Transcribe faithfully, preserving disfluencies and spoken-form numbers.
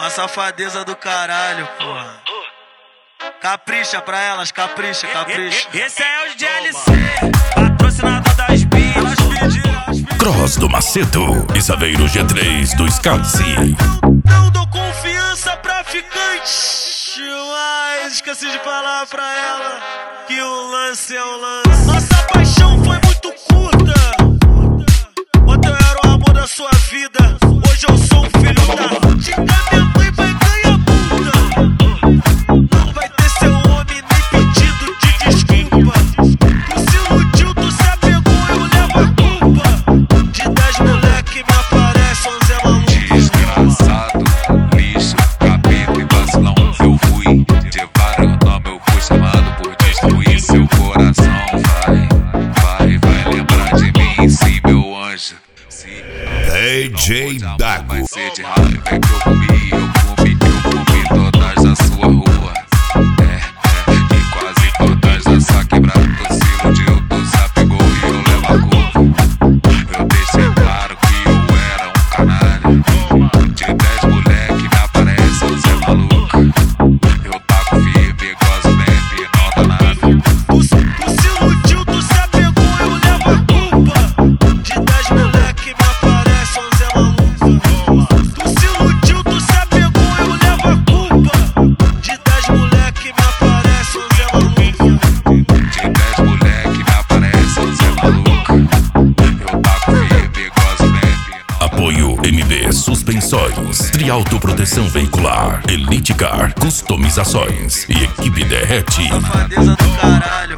Uma safadeza do caralho, porra. Capricha pra elas, capricha, capricha. Esse é o D J L C, patrocinador das beats. Cross do Macedo e Saveiro G três do Scalzi. Não dou confiança pra ficante, mas esqueci de falar pra ela que o lance é o lance. Nossa paixão foi muito curta. Ontem eu era o amor da sua vida, hoje eu sou um filho da diga. Minha mãe vai ganhar multa. Não vai ter seu homem nem pedido de desculpa. Tu se iludiu, tu se apegou, eu levo a culpa. De dez moleque me aparece onze é maluco. Desgraçado, lixo, capeta e vacilão. Eu fui de vários nomes, eu fui chamado por destruir seu coração. Vai, vai, vai lembrar de mim, sim, meu anjo. D J Dago. Vai ser de raiva que eu comi, eu comi, eu comi todas da sua rua. É, é, e quase todas da sua quebrada. Tu se iludiu, tu se apegou e eu levo a culpa. Eu deixei claro que eu era um canalha. De dez moleque me aparece o Zé Maluco. Eu taco firme, gosto bem, não dá nada. Tu, tu se iludiu, tu se apegou, eu levo a culpa. De dez moleque me aparece onze é maluco. Tu se iludiu, tu se apegou, eu levo a culpa. De dez moleque me aparece onze é maluco. De dez moleque me aparece o Zé Maluco. Eu taco firme, gosto bem, não dá Apoio M B Suspensões, Triauto Proteção Veicular, Elite Car, Customizações e Equipe Derrete. Safadeza do caralho.